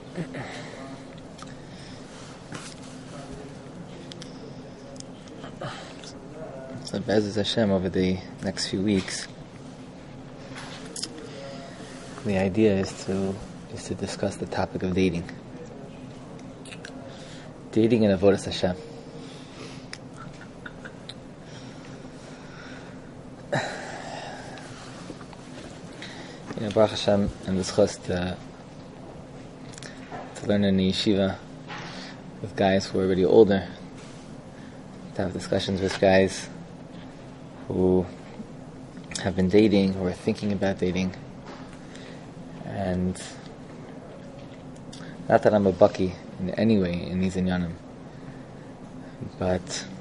So Be'ezus Hashem, over the next few weeks, the idea is to discuss the topic of dating. Dating in Avodas Hashem. Baruch Hashem, and this chus to learn in the yeshiva with guys who are already older, to have discussions with guys who have been dating or are thinking about dating. And not that I'm a bucky in any way in these inyanim, but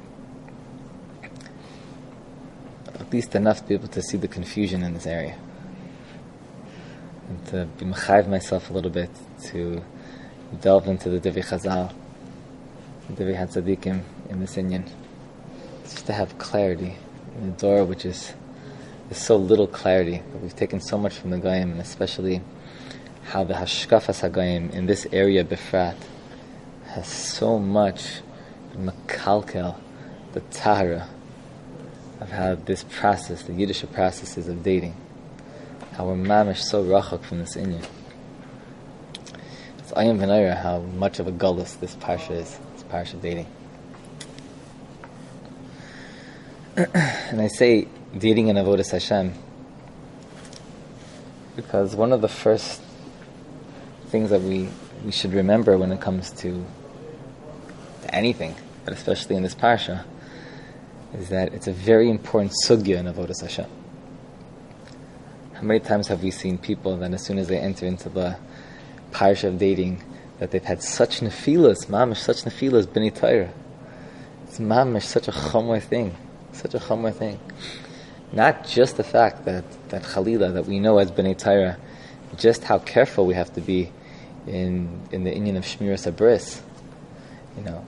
at least enough to be able to see the confusion in this area, and to be mechayiv myself a little bit to delve into the Divrei Chazal, the Divrei HaTzadikim in this inyan, just to have clarity in the door, which is there's so little clarity. We've taken so much from the Goyim, and especially how the Hashkafas HaGoyim in this area Befrat has so much makalkel, the tahara of how this process, the Yiddish processes of dating, how we're mamish so rachok from this inyan. It's ayim v'nayra how much of a gullus this parsha is, this parsha dating. And I say dating in Avodas Hashem because one of the first things that we should remember when it comes to anything, but especially in this parsha, is that it's a very important sugya in Avodas Hashem. How many times have we seen people that as soon as they enter into the parsha of dating, that they've had such nefilas, mamish, such nefilas, b'nei Torah. It's mamish, such a chumrah thing. Such a chumrah thing. Not just the fact that Chalila, that we know as B'nai Torah, just how careful we have to be in the inyan of Shmiras Habris. You know,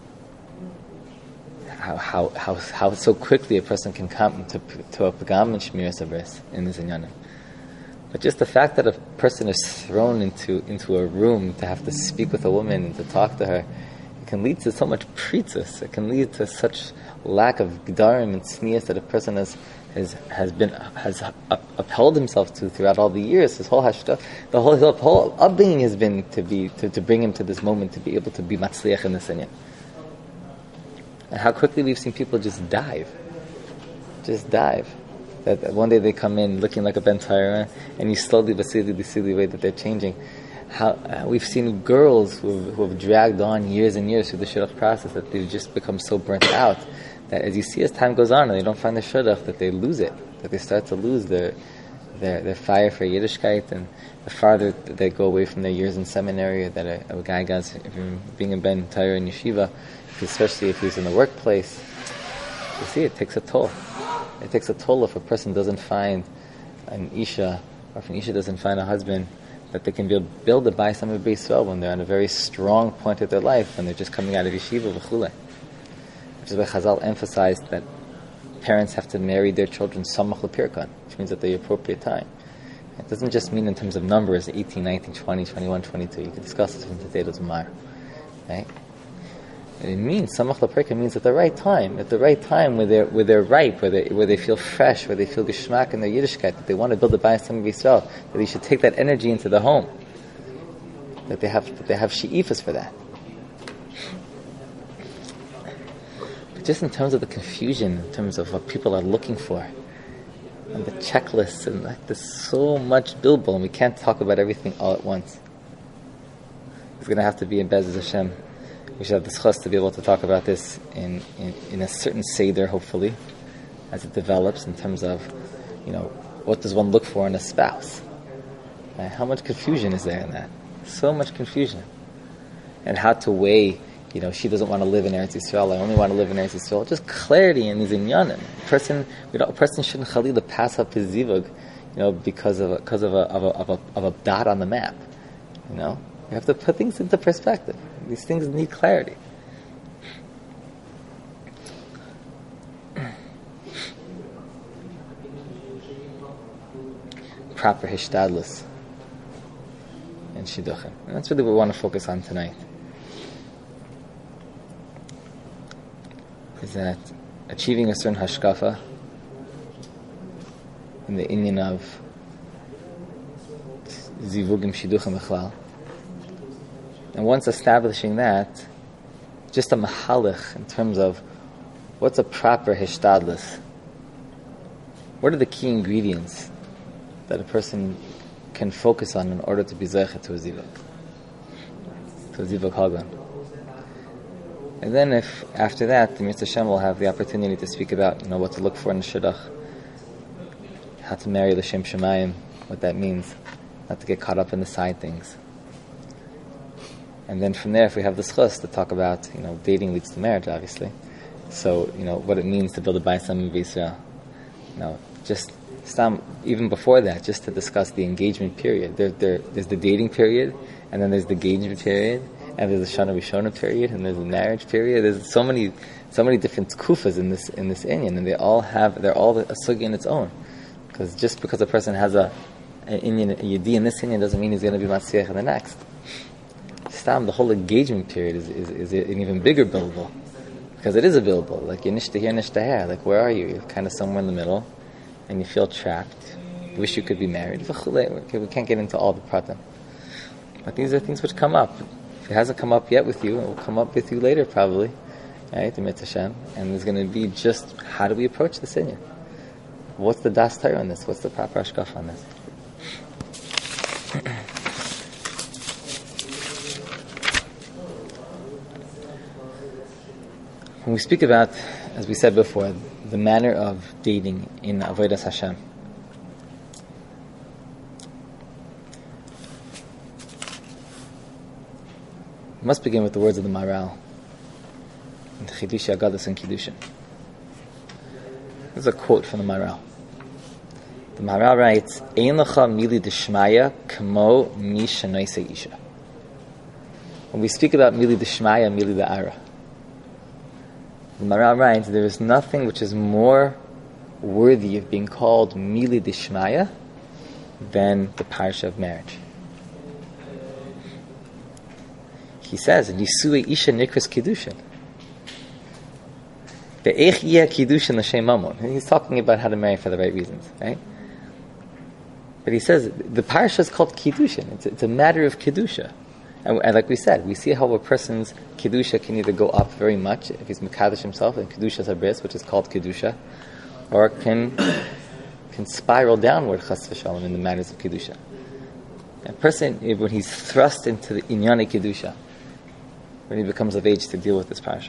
how so quickly a person can come to a pagam in Shmiras Habris in this inyan. But just the fact that a person is thrown into a room to have to speak with a woman and to talk to her, it can lead to so much pritzas. It can lead to such lack of gedarim and tznius that a person has upheld himself to throughout all the years. His whole whole upbringing has been to bring him to this moment to be able to be matzliach in the inyan. And how quickly we've seen people just dive. That one day they come in looking like a Ben Torah, and you slowly but see the way that they're changing. How we've seen girls who have dragged on years and years through the shidduch process, that they've just become so burnt out that as you see as time goes on and they don't find their shidduch, that they lose it, that they start to lose their fire for Yiddishkeit, and the farther they go away from their years in seminary that a guy gets being a Ben Torah in yeshiva, especially if he's in the workplace. You see, it takes a toll. It takes a toll if a person doesn't find an isha, or if an isha doesn't find a husband that they can build a bayis of Bnei Yisrael when they're on a very strong point of their life, when they're just coming out of yeshiva v'chulei. Which is why Chazal emphasized that parents have to marry their children samach l'pirkan, which means at the appropriate time. It doesn't just mean in terms of numbers, 18, 19, 20, 21, 22. You can discuss this from today to tomorrow. Right? And it means samach l'pirkan means at the right time where they're ripe, where they feel fresh, where they feel geschmack in their Yiddishkeit, that they want to build a bayis of Bnei Yisrael, that they should take that energy into the home, that they have she'ifas for that. But just in terms of the confusion, in terms of what people are looking for, and the checklists, and there's so much bilbul, and we can't talk about everything all at once. It's going to have to be in Be'ezus Hashem. We should have the chus to be able to talk about this in a certain seder, hopefully, as it develops, in terms of, what does one look for in a spouse? Right? How much confusion is there in that? So much confusion. And how to weigh, she doesn't want to live in Eretz Yisrael, I only want to live in Eretz Yisrael. Just clarity in these inyanim. A person shouldn't chalila pass up his zivug, because of a dot on the map. You have to put things into perspective. These things need clarity. Proper hishtadlus. and shidduchim. And that's really what we want to focus on tonight. Is that achieving a certain hashkafa in the inyan of zivugim shidduchim echlal. And once establishing that, just a mahalich in terms of what's a proper hishtadlus. What are the key ingredients that a person can focus on in order to be zeichet to a zivug hagan? And then if after that, the Mitzvah Hashem will have the opportunity to speak about, what to look for in the shidduch, how to marry l'shem shemayim, what that means, not to get caught up in the side things. And then from there, if we have the schus to talk about, dating leads to marriage, obviously. So, what it means to build a Bayis Hamim B'Yisrael. Just even before that, just to discuss the engagement period. There's the dating period, and then there's the engagement period, and there's the Shana Rishona period, and there's the marriage period. There's so many different kufas in this inyan, and they're all a sugi in its own. Because a person has a yedi in this inyan doesn't mean he's going to be matzliach in the next. The whole engagement period is an even bigger billable, because it is a billable. Like you're nishta here, nishta here. Like where are you? You're kind of somewhere in the middle, and you feel trapped. You wish you could be married. Okay, we can't get into all the pratim, but these are things which come up. If it hasn't come up yet with you, it will come up with you later probably, right? The Mitzvah Hashem, and there's going to be just how do we approach this inyan? What's the das Torah on this? What's the proper hashkafa on this? When we speak about, as we said before, the manner of dating in Avodas Hashem, we must begin with the words of the Maharal in the Chidushei Agados and Kiddushin. This is a quote from the Maharal. The Maharal writes, "Ein lecha mili d'shmaya kamo mi shenoisei isha." When we speak about mili d'shmaya, mili d'ara, the Maharal writes, there is nothing which is more worthy of being called mili d'shmaya than the parsha of marriage. He says, "Nisui isha nikras kiddushin." Be'ech yeh kiddushin l'shem mamon. He's talking about how to marry for the right reasons, right? But he says the parsha is called kiddushin. It's a matter of kiddusha. And like we said, we see how a person's Kedusha can either go up very much, if he's Mekadosh himself, in Kedusha's Habris, which is called Kedusha, or can spiral downward, Chas v'shalom, in the matters of Kedusha. A person, when he's thrust into the Inyane Kedusha, when he becomes of age to deal with this parasha.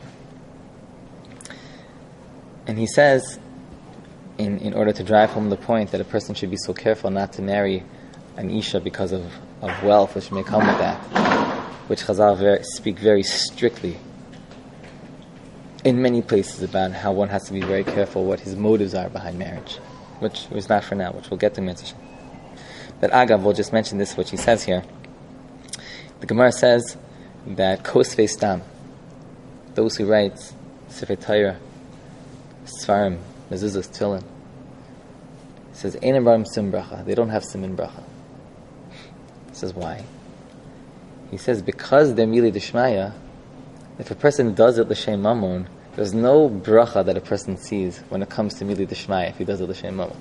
And he says, in order to drive home the point that a person should be so careful not to marry an Isha because of wealth which may come with that, which Chazal speak very strictly in many places about how one has to be very careful what his motives are behind marriage, which is not for now, which we'll get to Mitzvah. But Agav, we'll just mention this, what he says here. The Gemara says that Kosvei Stam, those who write Sefer Torah, Sfarim, Mezuzahs, Tefillin, says Einam Barim Sim Bracha, they don't have Simin Bracha. He says why? He says because they're Mili D'Shmaya, if a person does it L'Shem Mamon, there's no bracha that a person sees when it comes to Mili D'Shmaya if he does it L'Shem Mamon.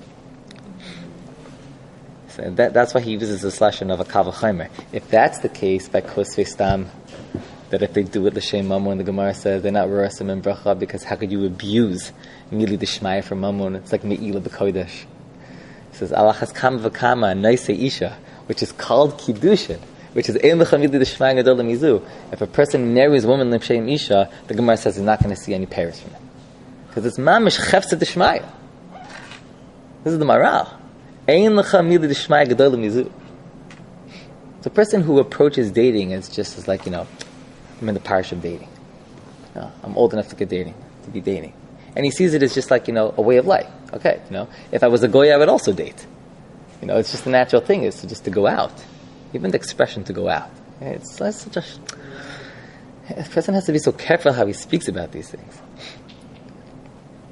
So that's why he uses this lashon of a Kal V'chomer. If that's the case by Kosvei Stam, that if they do it L'Shem Mamon, the Gemara says they're not Rorasim and Bracha, because how could you abuse Mili D'Shmaya for Mamon? It's like Me'ila B'Kodesh. He says Alachas Kam V'Kama Naisei Isha, which is called Kiddushin, which is Ein Lecha Mili D'Shmaya Gadol Mizu. If a person marries a woman L'Shem Isha, the Gemara says he's not going to see any payers from it, because it's Mamish Chefzeh D'Shmaya. This is the Maharal. Ein Lecha Mili D'Shmaya Gadol Mizu. The person who approaches dating is like, I'm in the parish of dating. I'm old enough to get dating, to be dating. And he sees it as just like, a way of life. Okay, if I was a goy, I would also date. It's just a natural thing, is to go out. Even the expression to go out. It's such a person has to be so careful how he speaks about these things.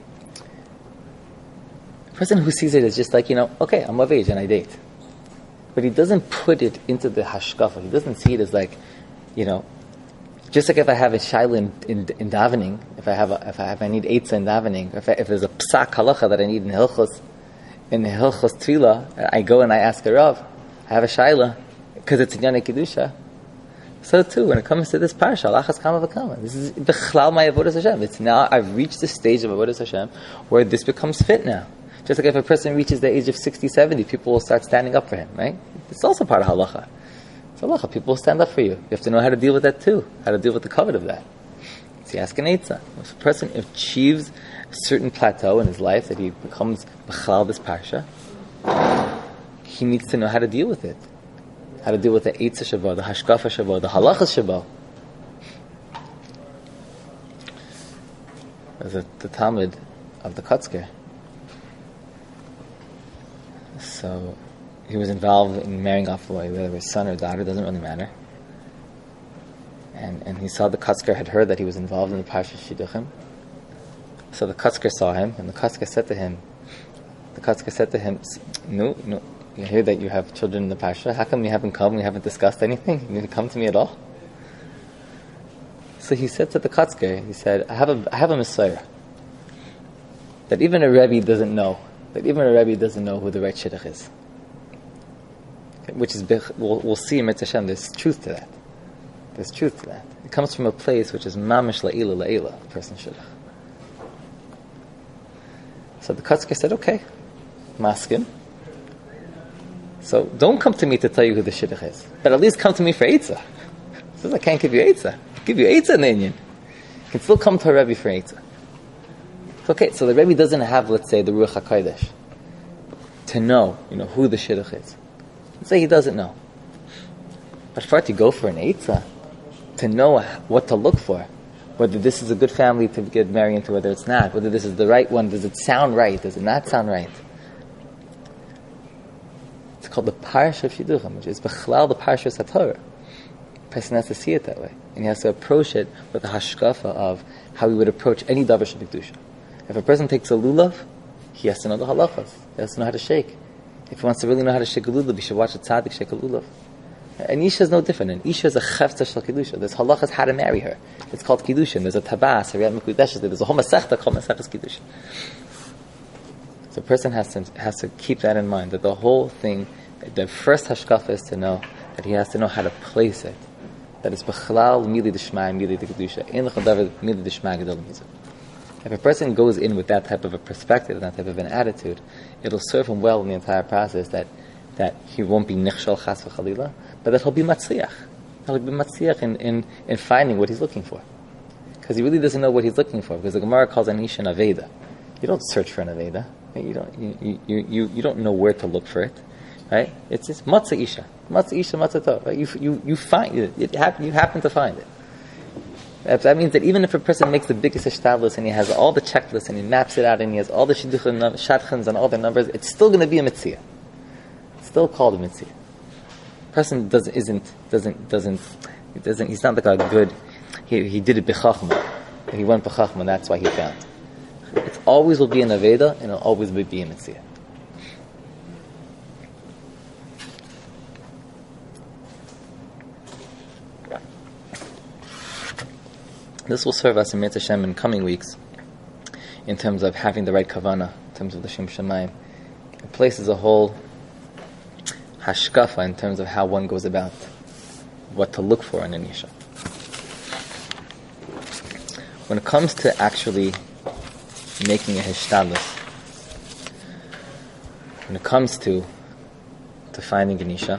A person who sees it as just like, okay, I'm of age and I date. but he doesn't put it into the hashkafa. He doesn't see it as like, just like if I have a shaila in davening, if I need eitzah in davening, if there's a psak halacha that I need in hilchos tefillah, I go and I ask a rav, I have a shaila because it's in Yanei Kedusha. So too, when it comes to this parsha, Alachas Kama V'Kama, this is Bechlal my Avodas Hashem. It's now, I've reached the stage of Avodas Hashem where this becomes fit now. Just like if a person reaches the age of 60, 70, people will start standing up for him, right? It's also part of halacha. It's halacha, people will stand up for you. You have to know how to deal with that too, how to deal with the covet of that. So you ask an eitzah. If a person achieves a certain plateau in his life that he becomes Bechlal this parsha, he needs to know how to deal with it. How to deal with the eitzah shaba, the hashkafa shaba, the halachas shaba. There's the Talmud of the Kotzker. So he was involved in marrying off whether it was son or daughter, doesn't really matter. And he saw the Kotzker had heard that he was involved in the Parsha Shidduchim. So the Kotzker saw him, and the Kotzker said to him, no, I hear that you have children in the Parsha. How come you haven't come? We haven't discussed anything? You didn't come to me at all? So he said to the Kotzker, he said, I have a Messiah that even a Rebbe doesn't know. That even a Rebbe doesn't know who the right shidduch is. Okay, which is, we'll see in Mitzvah Hashem, there's truth to that. There's truth to that. It comes from a place which is mamish la'ila, the person shidduch. So the Kotzker said, okay, maskim. So don't come to me to tell you who the shidduch is, but at least come to me for eitzah. He says, I can't give you eitzah. I'll give you eitzah in the Inyan. You can still come to a Rebbe for eitzah. Okay, so the Rebbe doesn't have, let's say, the Ruach HaKodesh to know, who the shidduch is. Let's say he doesn't know. But for it to go for an eitzah, to know what to look for, whether this is a good family to get married into, whether it's not, whether this is the right one, does it sound right, does it not sound right? It's called the Parsha of Shidduchim, which is Bechlal the Parsha of HaTorah. The person has to see it that way. And he has to approach it with the hashkafa of how he would approach any davar shebikdusha. If a person takes a lulav, he has to know the halachas. He has to know how to shake. If he wants to really know how to shake a lulav, he should watch a tzaddik shake a lulav. An isha is no different. An isha is a chefza shel kedusha. There's halachas how to marry her. It's called kiddushin. There's a tabas, there's a whole masechta called masechtas kiddushin. So a person has to keep that in mind, that the whole thing, the first hashkafa is to know that he has to know how to place it. That it's bechlal mili d'shma mili d'kedusha. In l'chadav mili d'shma gedol mizah. If a person goes in with that type of a perspective, that type of an attitude, it'll serve him well in the entire process, that he won't be nichshal chas v'chalila, but that he'll be matzliach. He'll be matzliach in finding what he's looking for. Because he really doesn't know what he's looking for, because the Gemara calls an isha an aveda. You don't search for an aveda. You don't know where to look for it. Right? It's matzah isha. Matzah isha, matzah tov. Right? You find it. You happen to find it. That means that even if a person makes the biggest ishtadlus and he has all the checklists and he maps it out and he has all the shidduchim, shadchans and all their numbers, it's still going to be a mitzvah. It's still called a mitzvah. Person he's not like a good, he did it b'chachma. He went b'chachma, that's why he found. It always will be an aveda and it'll always be a mitzvah. This will serve us in Mitzvah Hashem in coming weeks in terms of having the right kavanah, in terms of the Shem Shamayim. It places a whole hashkafa in terms of how one goes about what to look for in an isha. When it comes to actually making a hishtadlus, when it comes to finding an isha,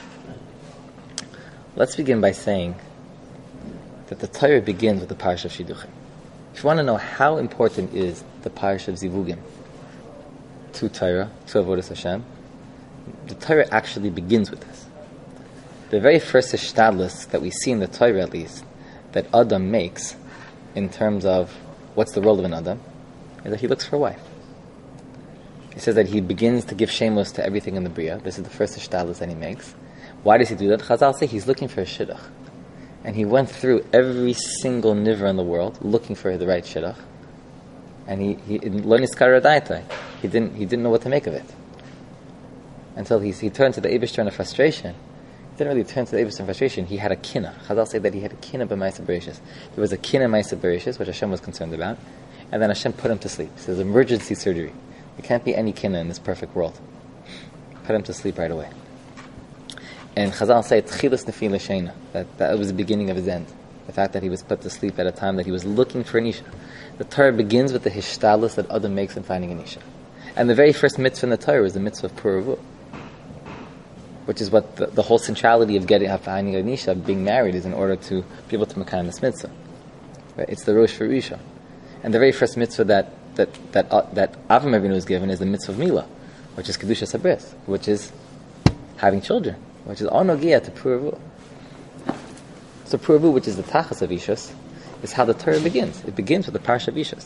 let's begin by saying that the Torah begins with the Parsha of Shidduchim. If you want to know how important is the Parsha of Zivugim to Torah, to Avodas Hashem, the Torah actually begins with this. The very first hishtadlus that we see in the Torah, at least, that Adam makes in terms of what's the role of an Adam, is that he looks for a wife. He says that he begins to give shemos to everything in the Bria. This is the first hishtadlus that he makes. Why does he do that? Chazal say he's looking for a shidduch. And he went through every single nivra in the world looking for the right shidduch. And he didn't know what to make of it. until he turned to the Eibishter in a frustration. He didn't really turn to the Eibishter in frustration. He had a kina. Chazal say that he had a kina b'Maaseh Bereshis. There was a kina Maaseh Bereshis, which Hashem was concerned about, and then Hashem put him to sleep. So there's emergency surgery. There can't be any kina in this perfect world. Put him to sleep right away. And Chazal say Tchilas Nefil L'Sheina, that was the beginning of his end. The fact that he was put to sleep at a time that he was looking for an Isha. The Torah begins with the hishtadlus that Adam makes in finding an Isha. And the very first mitzvah in the Torah is the mitzvah of Puravu, which is what the whole centrality of finding an Isha, being married, is in order to be able to make this mitzvah. Right? It's the Rosh for Isha. And the very first mitzvah that Avram Avinu was given is the mitzvah of Milah, which is Kedushas HaBris, which is having children, which is Onogia to Puravu. So Puravu, which is the Tachas of Ishas, is how the Torah begins. It begins with the Parsha of Ishas.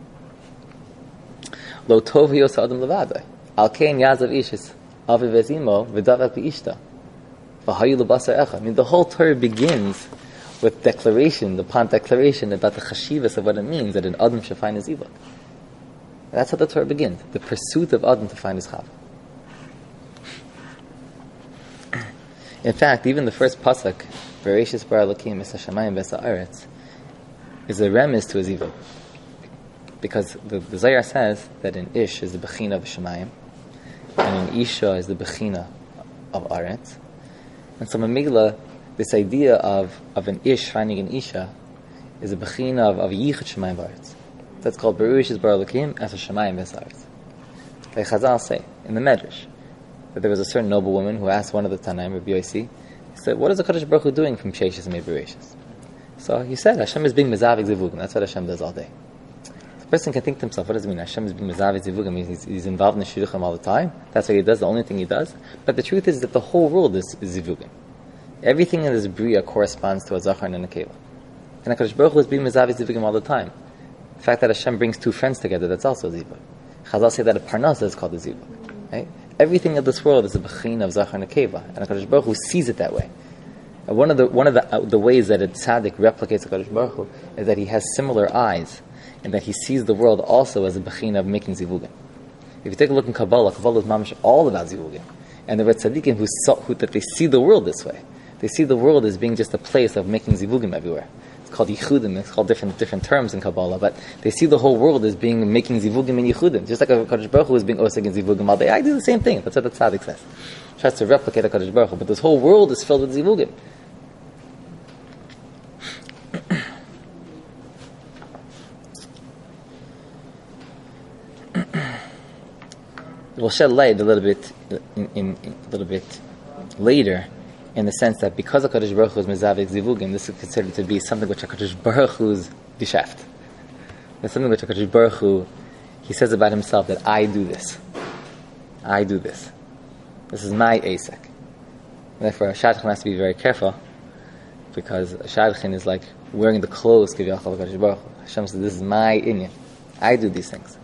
Lo tov hiyos adam levadai, al kein yazav Ishas, aviv ezimo, v'davat bi'ishta, v'hayu lebasar echa. I mean, the whole Torah begins with declaration, the Pant declaration about the chashivas of what it means that an Adam should find his Zivug. That's how the Torah begins, the pursuit of Adam to find his Chava. In fact, even the first pasuk, Bereshis bara Elokim es hashamayim v'es ha'aretz, is a remiss to a Zivug. Because the Zohar says that an Ish is the Bechina of Shemayim, and an Isha is the Bechina of Aretz. And so Mamigla, this idea of an Ish finding an Isha is a Bechina of Yichud Shemayim v'Aretz. That's called Bereshis bara Elokim es hashamayim v'es ha'aretz. Like Chazal say in the Medrash, that there was a certain noble woman who asked one of the Tanaim, Rabbi Yossi, he said, what is the Kadosh Baruch Hu doing from Sheishis and Bereshis? So he said, Hashem is being mezavik zivugim. That's what Hashem does all day. The person can think to himself, what does it mean? Hashem is being mezavik zivugim. Means he's involved in the shidduchim all the time. That's what he does, the only thing he does. But the truth is that the whole world is zivugim. Everything in this bria corresponds to a zachar and a nekeva. And HaKadosh Baruch Hu is being mezavik zivugim all the time. The fact that Hashem brings two friends together, that's also zivug. Chazal say that a parnasa is called a zivug. Right? Everything of this world is a bechin of zachar and nekeva. And HaKadosh Baruch Hu sees it that way. One of the ways that a tzaddik replicates HaKadosh Baruch Hu is that he has similar eyes, and that he sees the world also as a bechina of making zivugim. If you take a look in Kabbalah is mamash all about zivugim, and there are tzaddikim that they see the world this way. They see the world as being just a place of making zivugim everywhere. It's called yichudim. It's called different terms in Kabbalah, but they see the whole world as being making zivugim and yichudim, just like HaKadosh Baruch Hu is being oseg in zivugim all day. I do the same thing. That's what the tzaddik says. He tries to replicate HaKadosh Baruch Hu, but this whole world is filled with zivugim. We'll shed light a little bit later, in the sense that because HaKadosh Baruch Hu is mezavik zivugim, this is considered to be something which HaKadosh Baruch Hu's geschäft. It's something which HaKadosh Baruch Hu, he says about himself that I do this. I do this. This is my asek. Therefore, a shadchan has to be very careful, because a shadchan is like wearing the clothes of HaKadosh Baruch Hu. Hashem says, this is my inyan. I do these things.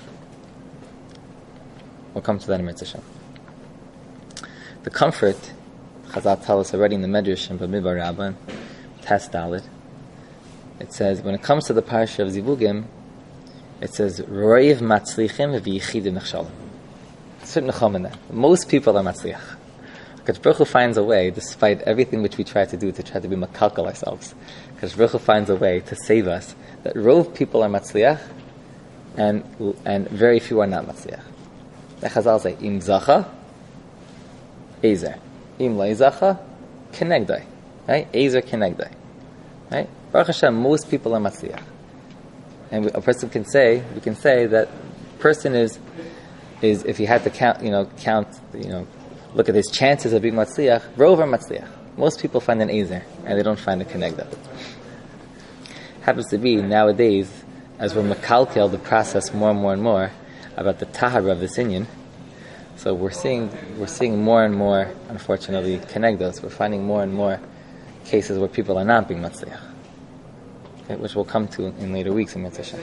We'll come to that in Mitzvah. The comfort, Chazal tell us already in the Medrash in Bamidbar Rabban, Tes Dalet, it says, when it comes to the parsha of Zivugim, it says, Roiv matzlichim v'yichidim nechshalim. Certain necham in that. Most people are matzliach. HaKadosh Baruch Hu finds a way, despite everything which we try to do to try to be makalkal ourselves, HaKadosh Baruch Hu finds a way to save us, that rov people are matzliach, and very few are not matzliach. The Chazal say, Im zacha, ezer. Im la zacha, kenegdai. Right? Ezer kenegdai. Right? Baruch Hashem, most people are matzliach. And a person can say, we can say that person is if he had to count, look at his chances of being matzliach, rov are matzliach. Most people find an ezer, and they don't find a kenegda. Happens to be, nowadays, as we're makalkel the process more and more and more, about the tahara of this inyan. So we're seeing more and more, unfortunately, kenegdos. We're finding more and more cases where people are not being matzliach, okay, which we'll come to in later weeks in Mitzvah.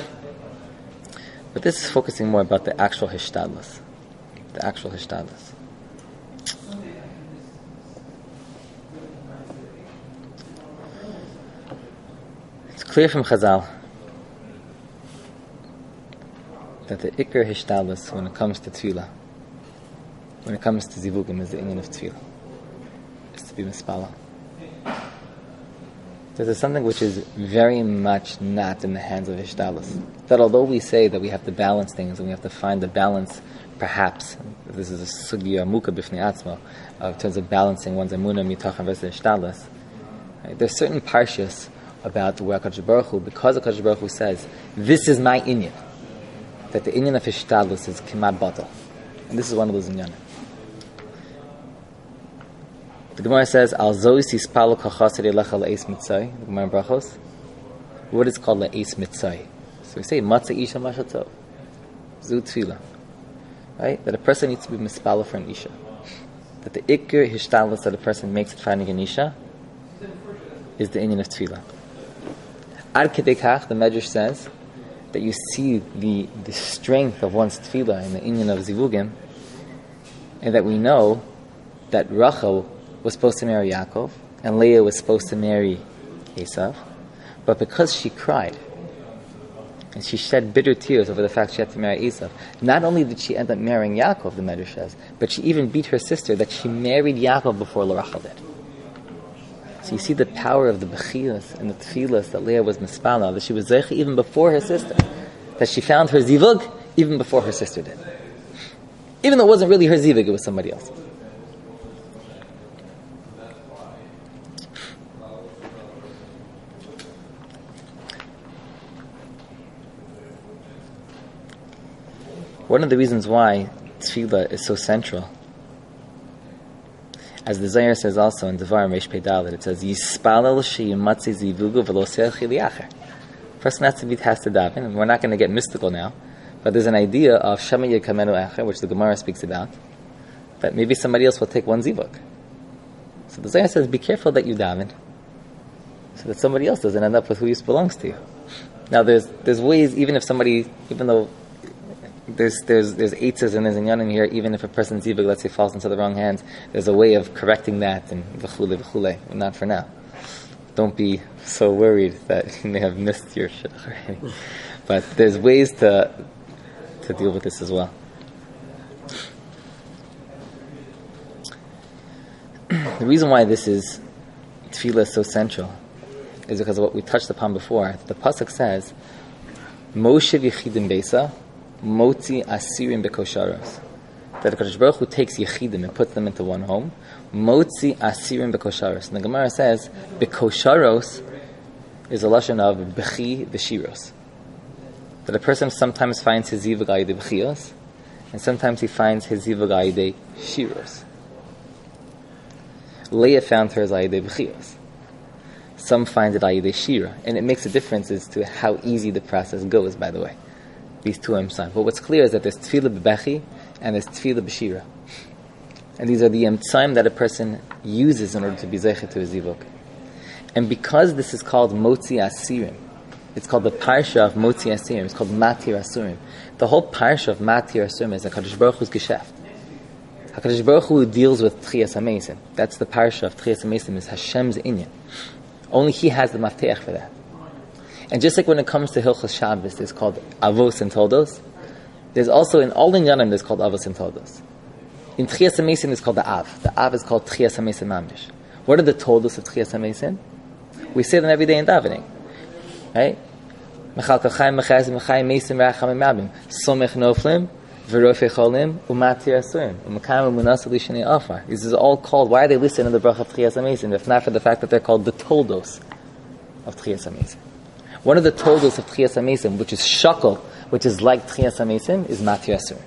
But this is focusing more about the actual hishtadlus. The actual hishtadlus. It's clear from Chazal that the Iker Hishtadlus, when it comes to Tefillah, when it comes to zivugim is the inyan of tefillah. Is to be mispala. This is something which is very much not in the hands of Ishtalis. That although we say that we have to balance things and we have to find the balance, perhaps, this is a sugya muka bifnei atzma, in terms of balancing one's emunah mitachon versus Ishtalis, right? There's certain parshas about where HaKadosh Baruch Hu, because HaKadosh Baruch Hu says, this is my inyan, that the inyan of Ishtalis is kimat batal. And this is one of those inyanim. The Gemara says, "Al zois yispalo kachasir elecha le'es mitzay." The Gemara in Brachos. What is called le'es mitzay? So we say matzah isha mashatov, zu tefillah, right? That a person needs to be mispalo for an isha. That the ikir hishtalos that a person makes at finding an isha is the inyan of tefillah. Ad kedei kach, the Medrash says that you see the strength of one's tefillah in the inyan of zivugim, and that we know that Rachel was supposed to marry Yaakov, and Leah was supposed to marry Esav, but because she cried, and she shed bitter tears over the fact she had to marry Esav, not only did she end up marrying Yaakov, the Medrash says, but she even beat her sister that she married Yaakov before Rachel did. So you see the power of the Bechilas and the Tfilas that Leah was Mispala, that she was Zeicha even before her sister, that she found her Zivug even before her sister did. Even though it wasn't really her Zivug, it was somebody else. One of the reasons why tefillah is so central, as the Zohar says also in Devarim Reish Pei Dalet, it says Yispalel sheyimatzi zivugu v'lo se'el liacher. Person has to daven, and we're not going to get mystical now, but there's an idea of Shema Yekamenu Acher, which the Gemara speaks about, that maybe somebody else will take one zivug. So the Zohar says, be careful that you daven, so that somebody else doesn't end up with who belongs to you. Now there's ways, even though there's eitzes and there's inyanim here, even if a person's zivug, let's say, falls into the wrong hands, there's a way of correcting that, and v'chule, not for now. Don't be so worried that you may have missed your shidduch already. But there's ways to deal with this as well. The reason why this is tefillah is so central is because of what we touched upon before. The pasuk says, Moshe v'yichidim beisa, Motzi asirim bekosharos. That the Kadosh Baruch Hu takes yechidim and puts them into one home. Motzi asirim bekosharos. And the Gemara says bekosharos is a lashon of bechi v'shiros. That a person sometimes finds his zivug ayidei bechios, and sometimes he finds his zivug ayidei shiros. Leah found hers ayidei bechios. Some find it ayidei shira, and it makes a difference as to how easy the process goes. By the way. These two emtzayim. But what's clear is that there's tefillah b'bechi and there's tefillah b'shira. And these are the emtzayim that a person uses in order to be zeicha to his zivug. And because this is called motzi asirim, it's called the parsha of motzi asirim, it's called matir asurim. The whole parsha of matir asurim is HaKadosh Baruch Hu's geschäft. HaKadosh Baruch Hu deals with tchias hamesim. That's the parsha of tchias hamesim, is Hashem's inyan. Only He has the mafteach for that. And just like when it comes to Hilchos Shabbos, it's called Avos and Toldos. There's also in all Inyanim there's called Avos and Toldos. In Tchias HaMesim it's called the Av. The Av is called Tchias HaMesim Mamish. What are the Toldos of Tchias HaMesim? We say them every day in davening, right? Mechal Kachayim Mechayim Mechayim Mesim Racham Mabim Somech Noflim V'Rofei Cholim U'Matir Asurim U'Makam U'Munas L'Shnei Afar. These is all called. Why are they listed in the Bracha of Tchias HaMesim if not for the fact that they're called the Toldos of Tchias HaMesim? One of the toldos of Tchias HaMesim, which is shakal, which is like Tchias HaMesim, is Matir Asurim.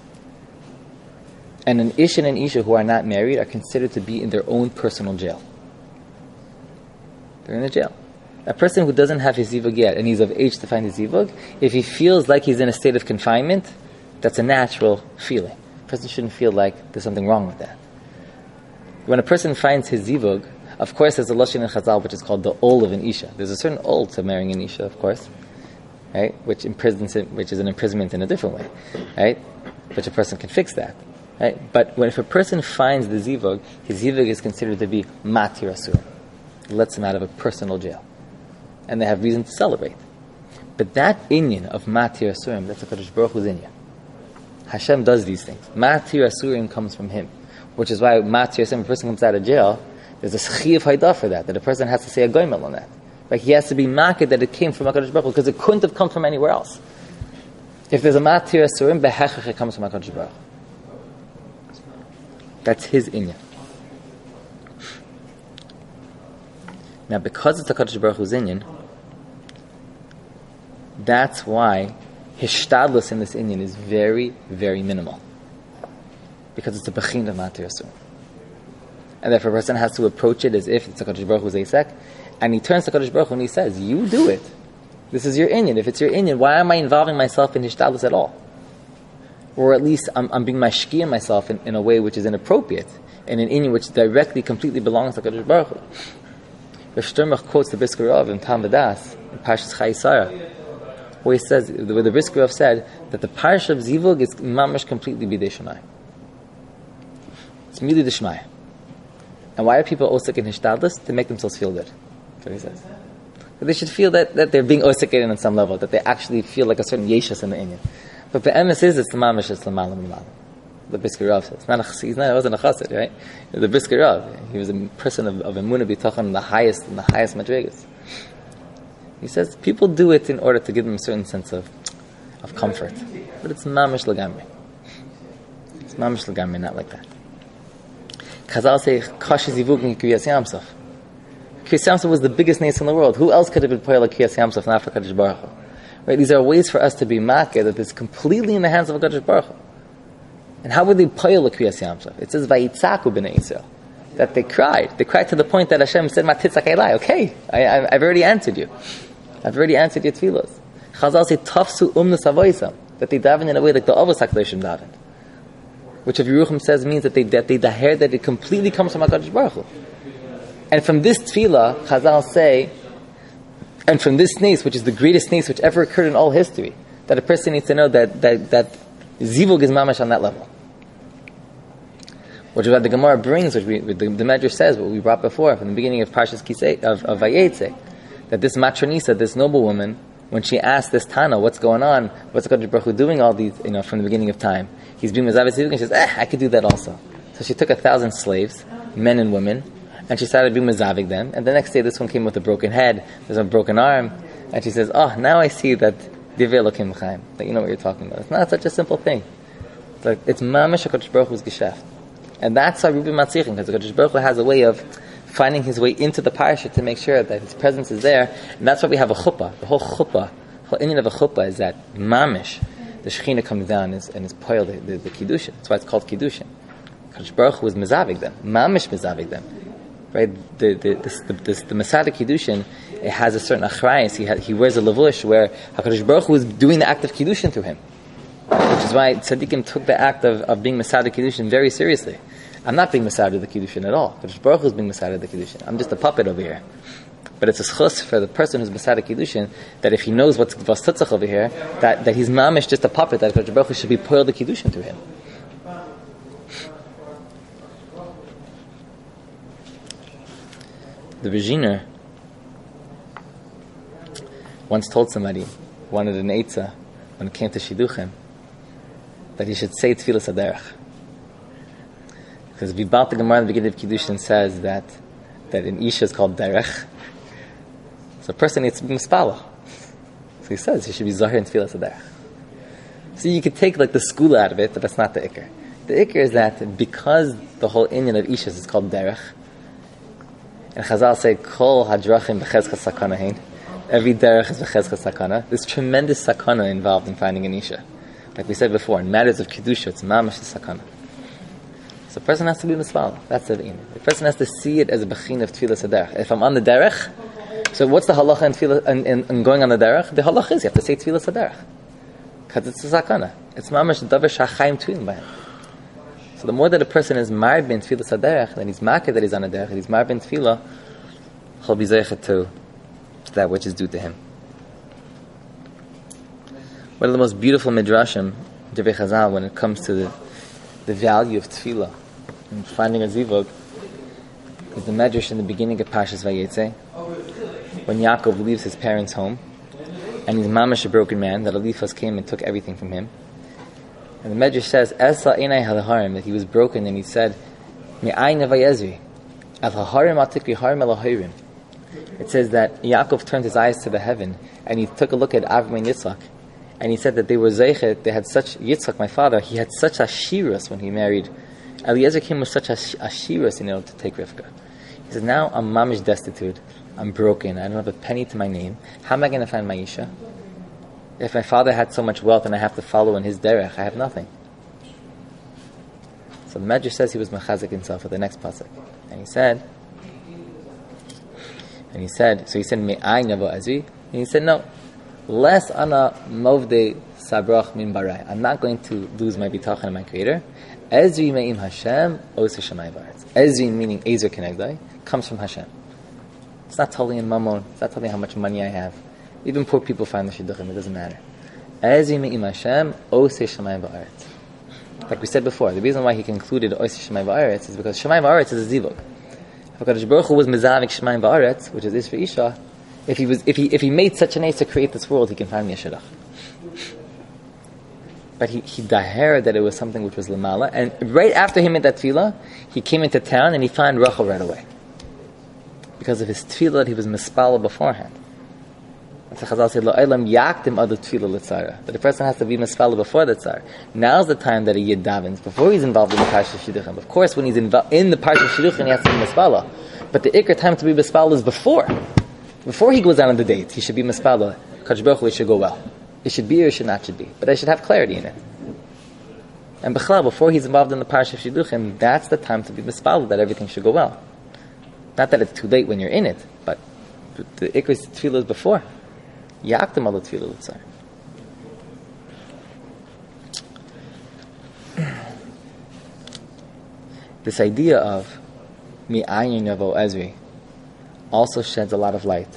And an ish and an isha who are not married are considered to be in their own personal jail. They're in a jail. A person who doesn't have his zivug yet, and he's of age to find his zivug, if he feels like he's in a state of confinement, that's a natural feeling. A person shouldn't feel like there's something wrong with that. When a person finds his zivug, of course, there's a lashon in Chazal which is called the ol of an isha. There's a certain ol to marrying an isha, of course, right? Which is an imprisonment in a different way, right? Which a person can fix that, right? But if a person finds the zivug, his zivug is considered to be matir asur. It lets him out of a personal jail, and they have reason to celebrate. But that inyan of matir asurim, that's a Kadosh Baruch Hu's inyan. Hashem does these things. Matir Asurim comes from Him, which is why Matir Asurim, if a person comes out of jail, there's a Chiyuv Haidah for that a person has to say a Goimel on that. Like he has to be maked that it came from HaKadosh Baruch Hu, because it couldn't have come from anywhere else. If there's a Matir Asurim, behechach it comes from HaKadosh Baruch Hu. That's His inyan. Now, because it's HaKadosh Baruch Hu's inyan, that's why his shtadlus in this inyan is very, very minimal. Because it's a bechin of Matir Asurim. And therefore a person has to approach it as if it's HaKadosh Baruch Hu's Eisek, and he turns to HaKadosh Baruch Hu and he says, you do it. This is your inyan. If it's your inyan, why am I involving myself in his shtadlus at all? Or at least I'm being mashkiya myself in a way which is inappropriate, in an inyan which directly, completely belongs to HaKadosh Baruch Hu. Rav Sternbach quotes the Brisker Rav in Tam V'das, in Parshas Chayei Sarah, where he says, where the Brisker Rav said that the parsha of Zivug is mamash completely b'dei Shemai. It's merely the Shemai. And why are people osik in hishtadlus? To make themselves feel good. That's what he says. That they should feel that they're being osik in on some level, that they actually feel like a certain yeshus in the inyan. But the emes is, it's the mamash, it's the malam. The Brisker Rav says. He wasn't a chassid, right? The Brisker Rav, he was a person of emunah b'tachon in the highest madrigas. He says people do it in order to give them a certain sense of comfort, but it's mamish lagamri. It's mamish lagamri, not like that. Chazal say kash zivug in Kriyas Yamsuf. Kriyas Yamsuf was the biggest nation in the world. Who else could have been poyel like Kriyas Yamsuf, not for Kadosh Baruch Hu? Right? These are ways for us to be makeh that is completely in the hands of Kadosh Baruch Hu. And how would they poyel like Kriyas Yamsuf? It says vayitzaku b'nei Yisrael, that they cried. They cried to the point that Hashem said, "Matitzak elai." Okay, I've already answered you. I've already answered your tefillos. Chazal say tafsu umnus avoisam, that they daven in a way like the Avos HaKadoshim daven, which of Yerucham says means that they daher that it completely comes from HaKadosh Baruch Hu. And from this tefillah, Chazal say, and from this nace, which is the greatest nace which ever occurred in all history, that a person needs to know that zivug is mamash on that level. Which is what the Gemara brings, which the Medrash says, what we brought before, from the beginning of Parshas Kisei, of Vayetze, that this matronisa, this noblewoman, when she asked this Tana, what's going on, what's HaKadosh Baruch Hu doing all these, from the beginning of time? He's being Mezavet Zivug, and she says, I could do that also. So she took 1,000 slaves, men and women, and she started being Mezavik them, and the next day this one came with a broken head, there's a broken arm, and she says, now I see that Divei Elokim Chaim, that you know what you're talking about. It's not such a simple thing. It's mamash HaKadosh Baruch Hu's geschäft. And that's why Rubi Matzichin, because HaKadosh Baruch Hu has a way of finding his way into the parsha to make sure that his presence is there. And that's why we have a chuppah. The whole inyan of a chuppah is that mamish, the Shekhinah comes down and is poiled the kiddushin. That's why it's called kiddushin. HaKadosh Baruch Hu is mezavik them, mamish mezavik them. Right? The Masada kiddushin, it has a certain achrayus. He wears a lavush where HaKadosh Baruch Hu is doing the act of kiddushin to him. Which is why tzaddikim took the act of being Masada Kiddushin very seriously. I'm not being Masada the Kiddushin at all. Kadosh Baruch Hu is being Masada the Kiddushin. I'm just a puppet over here. But it's a schus for the person who's Masada Kiddushin, that if he knows what's tutzach over here, that he's mamish just a puppet, that Kadosh Baruch Hu should be poil the Kiddushin to him. The Vizhiner once told somebody, wanted an eitzah, when it came to Shidduchim, that he should say Tfilas HaDerech. Because Vibalt the Gemara in the beginning of Kiddushin says that an Isha is called Derech. So a person needs to be Mispala. So he says he should be Zahir in Tfilas HaDerech. So you could take like the school out of it, but that's not the Iker. The Iker is that because the whole inyan of Ishas is called Derech, and Chazal say, Kol Hadrachim B'chezkas Sakana Hein, every Derech is B'chezkas Sakana, there's tremendous Sakana involved in finding an Isha. Like we said before, in matters of Kedusha, it's mamash sakana. So a person has to be mispal. That's the inyan. The person has to see it as a bechin of tefillas haderech. If I'm on the derech, so what's the halacha in going on the derech? The halacha is you have to say tefillas haderech, because it's a sakana. It's mamash davar shachayim tuin by him. So the more that a person is marb in tefillas haderech, then he's maked that he's on a derech, and he's marb in tefillah, he'll be zeichet to that which is due to him. One of the most beautiful midrashim, Divrei Chazal, when it comes to the value of tefillah and finding a zivug, is the medrash in the beginning of Parshas Vayetze, when Yaakov leaves his parents' home, and he's mamash a broken man, that Eliphaz came and took everything from him. And the Medrash says, Esa Einai Halaharim, that he was broken, and he said, Me'ayin Nevayezri, Al Haharim Atikri Harim El Hahirim. It says that Yaakov turned his eyes to the heaven, and he took a look at Avram and Yitzchak, and he said that they were zeichet, they had such, Yitzchak, my father, he had such ashirus when he married. Eliezer came with such ashirus in order to take Rivka. He says, now I'm mamish destitute, I'm broken, I don't have a penny to my name. How am I going to find my Isha? If my father had so much wealth and I have to follow in his derech, I have nothing. So the Medrash says he was mechazik himself with the next pasuk. And he said, Me'ayin yavo Ezri? And he said, no. Less ana movde sabrach min barai. I'm not going to lose my bitachon in my Creator. Ezri me'im Hashem, osa shamay v'aretz. Ezri, meaning Ezer Kenegdai, comes from Hashem. It's not telling in mammon. It's not telling how much money I have. Even poor people find the shidduchim. It doesn't matter. Ezri me'im Hashem, osa shamay v'aretz. Like we said before, the reason why he concluded osa shamay v'aretz is because shamayim v'aretz is a zivug. HaKadosh Baruch Hu was mezavik shamayim v'aretz, which is Ish v'Isha. If he made such an ace to create this world, he can find me a shidduch. But he daher that it was something which was lamala, and right after he made that tefillah, he came into town and he found Rachel right away because of his tefillah that he was mispala beforehand. That's why Chazal said, "Lo'elam yaktim adu tefillah l'tzara." That the person has to be mispala before the tzar. Now's the time that a yid davens before he's involved in the parsha shidduchim. Of course, when he's in the parsha shidduchim, he has to be mispala. But the ikr time to be mispala is before. Before he goes out on the date, he should be mispala. Kadosh Baruch Hu, it should go well. It should be or it should not should be. But I should have clarity in it. And Bechlal, before he's involved in the parsha of Shidduchim, that's the time to be mispala, that everything should go well. Not that it's too late when you're in it, but the ikris tefillah is before. Yaktim ala tefillah l'tzar. This idea of mi'ayin yavo Ezri also sheds a lot of light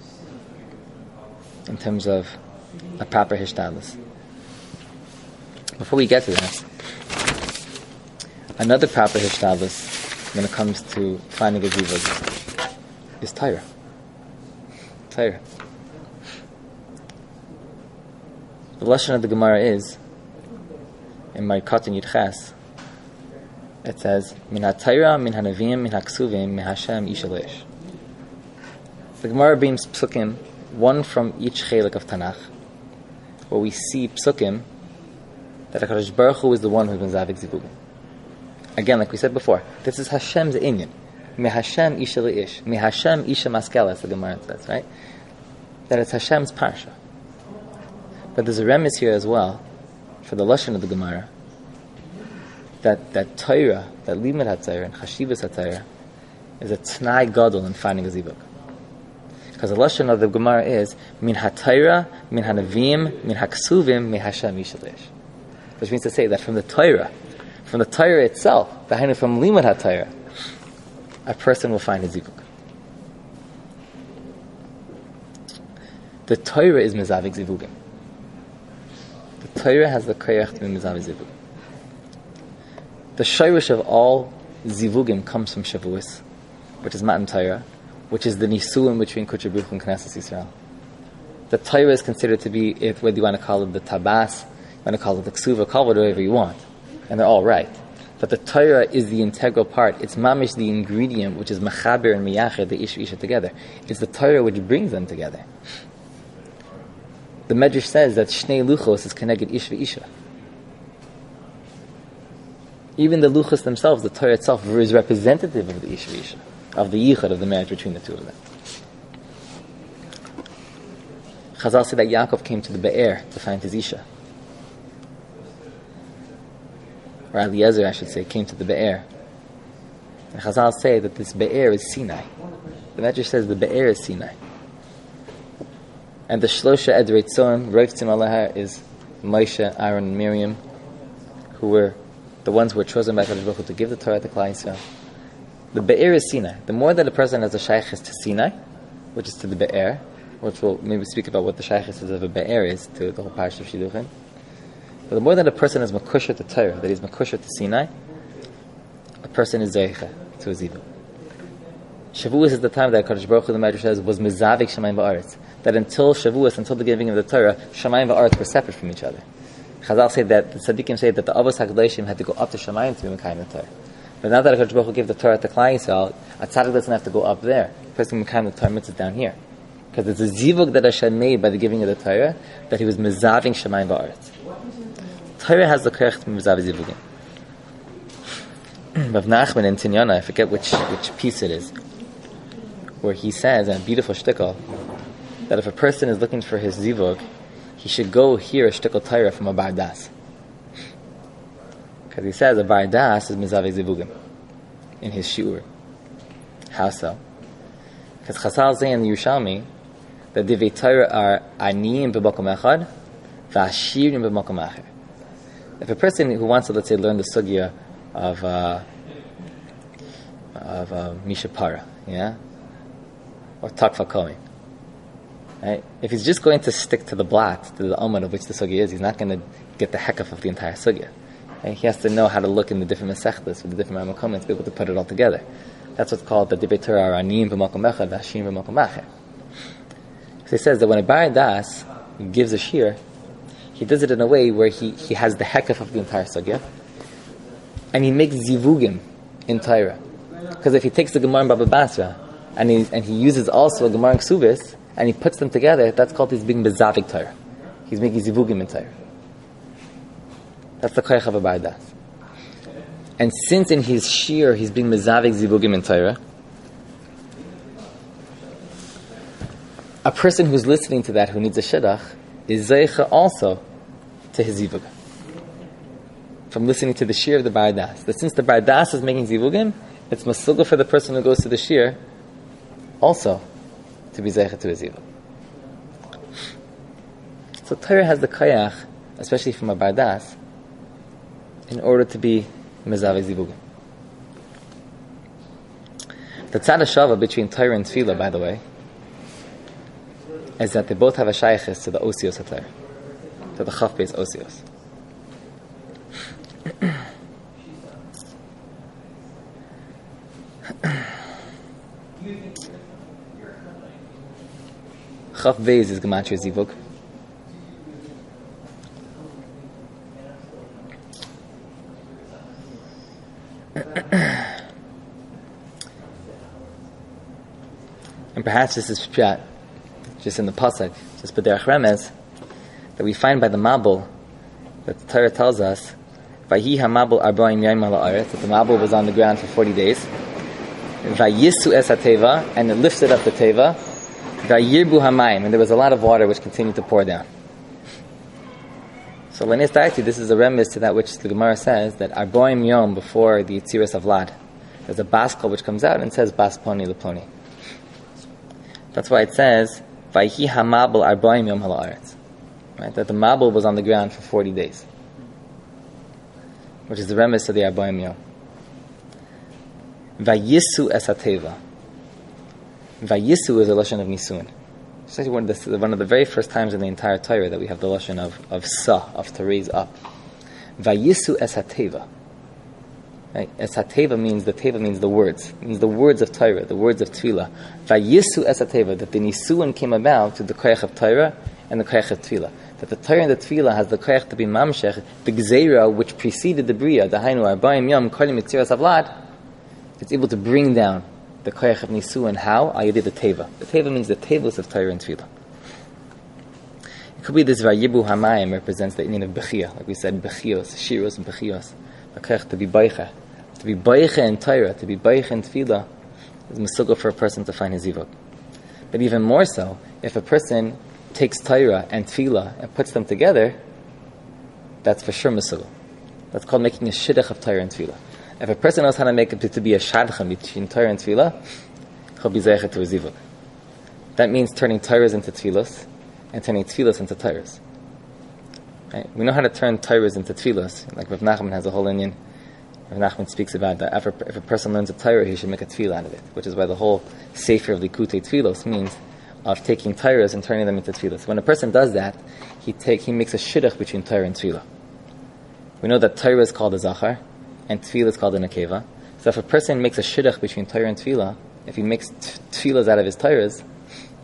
in terms of a proper hishtadlus. Before we get to that, another proper hishtadlus when it comes to finding a zivug is Torah. Torah. The lashon of the Gemara is in Marikot and Yudches. It says, "Min haTorah, min hanavim, min haksuvim, min Hashem ish elish." The Gemara brings psukim, one from each chelik of Tanakh, where we see psukim that HaKadosh Baruch Hu is the one who's been zavik zivugim. Again, like we said before, this is Hashem's inyan. Me Hashem isha leish. Me Hashem isha maskela, as the Gemara says, right? That it's Hashem's parsha. But there's a remes here as well, for the lashon of the Gemara, that Torah, that limud haTorah and chashivas haTorah, is a t'nai gadol in finding a zivug. Because the lashon of the Gemara is min haTorah, min hanavim, min haksuvim, min Hashem ish leish, which means to say that from the Torah itself, from limud haTorah, a person will find his zivug. The Torah is mezavik zivugim. The Torah has the koyach to be mezavik zivugim. The shayrish of all zivugim comes from Shavuos, which is Matan Torah, which is the nisuim between Kodesh Baruch Hu and Knesset Yisrael. The Torah is considered to be, whether you want to call it the tabas, you want to call it the ksuva, call it whatever you want, and they're all right. But the Torah is the integral part. It's mamish, the ingredient, which is mechaber and miyached, the ish isha together. It's the Torah which brings them together. The Medrash says that shnei luchos is connected ish v'isha. Even the luchos themselves, the Torah itself, is representative of the ish v'isha, of the yichud, of the marriage between the two of them. Chazal said that Yaakov came to the Be'er to find his isha. Or Eliezer, I should say, came to the Be'er. And Chazal say that this Be'er is Sinai. The Medrash says the Be'er is Sinai. And the Shlosha Edrei Tzoim, Roivtzim Aleha, is Moshe, Aaron, and Miriam, who were the ones who were chosen by HaKadosh Baruch Hu to give the Torah to Klal Yisrael. The Be'er is Sinai. The more that a person has a shaykhis to Sinai, which is to the Be'er, which we'll maybe speak about what the shaykhis of a Be'er is to the whole parish of Shidduchim. But the more that a person is makusher to Torah, that he's makusher to Sinai, a person is zeicha to a zivug. Shavuos is the time that HaKadosh Baruch Hu, the Medrash says, was mezavik shamayim va'aretz. That until Shavuos, until the giving of the Torah, shamayim va'aretz were separate from each other. Chazal say that the tzaddikim say that the Avos HaKadoshim had to go up to Shemayim to be Mekayim the Torah. But now that HaKadosh Baruch Hu gave the Torah to Klal Yisrael, a tzaddik doesn't have to go up there. The person Mekayim the Torah mitzvah down here. Because it's a zivug that Hashem made by the giving of the Torah, that he was mezaving Shemayim ba'aretz. Torah has the koyach to mezav zivugim. Rav Nachman in Tinyana, I forget which piece it is, where he says, in a beautiful shtickle, that if a person is looking for his zivug, he should go hear a shtickle Torah from a bardas. Because he says a bardas is mezaveh zivugim in his shiur. How so? Because Chazal say in the Yerushalmi that divei Torah are aniyim b'makom echad v'ashirim b'makom acher. If a person who wants to, let's say, learn the sugya of Mishapara, yeah, or Takva Kohen, right? If he's just going to stick to the blat, to the Oman of which the sugya is, he's not going to get the hekaf of the entire sugya. Right? He has to know how to look in the different mesechtas with the different Ramakomim to be able to put it all together. That's what's called the Dibei Torah Aniyim b'makom echad v'ashim b'makom acher. So he says that when a Bar Das gives a shir, he does it in a way where he has the hekaf of the entire sugya, and he makes zivugim in Torah. Because if he takes the Gemara in Baba Basra and he uses also a Gemara in Ksubis and he puts them together, that's called he's being bezavik Torah. He's making zivugim in Torah. That's the koyach of a Bar Das. And since in his shir he's being bezavik zivugim in Torah, a person who's listening to that who needs a shidduch is zeicha also to his zivug from listening to the shir of the Bar Das. That since the Bar Das is making zivugim, it's masuga for the person who goes to the shir also to be zeicha to his zivug. So Torah has the kayach, especially from a Bar Das, in order to be mezaveh zivugim. The tzad hashava between Torah and Tefillah, by the way, is that they both have a shaykhis to the osios HaTorah, to the chaf beis osios. Chaf beis is gematria zivug. And perhaps this is pshat, just in the pasuk, just b'derech remez, that we find by the Mabul that the Torah tells us, "Vayi hamabul arba'im yom al haaretz," that the Mabul was on the ground for 40 days. Vayisu es hateva, and it lifted up the teva. Vayirbu hamayim, and there was a lot of water which continued to pour down. So Lenis Daiti, this is a remez to that which the Gemara says that arba'im yom before the Yitziras of Vlad, there's a baskal which comes out and says bas poni leponi. That's why it says Vayhi hamabul arba'im yom al haaretz. Right, that the Mabul was on the ground for 40 days, which is the remez to the arba'im yom. Vayisu es hateva. Vayisu is a lashon of nisun. It's actually one of the very first times in the entire Torah that we have the lashon of sa, of to raise up. Vayisu es hateva. Right? Es hateva means the words. It means the words of Torah, the words of Tefillah. Vayisu es hateva, that the nisuin came about to the koyach of Torah and the koyach of Tefillah. That the Torah and the Tefillah has the koyach to be mamshech, the gzeira which preceded the bria, the hainu arba'im yom kolim yitziras avlad. It's able to bring down the koyach of nisuin. How? Ayadi the teva. The teva means the tables of Torah and Tefillah. It could be this vayibu hamayim represents the inyan of bechiyah, like we said, bechios, shiros and bechios. The koyach to be baicha. To be baicha in Torah, to be baicha in Tefillah, is masuga for a person to find his zivug. But even more so, if a person takes Torah and Tefillah and puts them together, that's for sure masuga. That's called making a shidduch of Torah and Tefillah. If a person knows how to make it to be a shadchan between Torah and Tefillah, he'll be zeicha to his zivug. That means turning Torahs into Tefillos and turning Tefillos into Torahs. Right? We know how to turn Torahs into Tefillos. Like Rav Nachman has a whole inyan. Rav Nachman speaks about that. If a person learns a Torah, he should make a Tefillah out of it, which is why the whole sefer of Likutei Tefillos means of taking Torahs and turning them into Tefillos. When a person does that, he makes a shidduch between Torah and Tefillah. We know that Torah is called a Zachar, and Tefillah is called a Nekeva. So if a person makes a shidduch between Torah and Tefillah, if he makes Tefillahs out of his Torahs,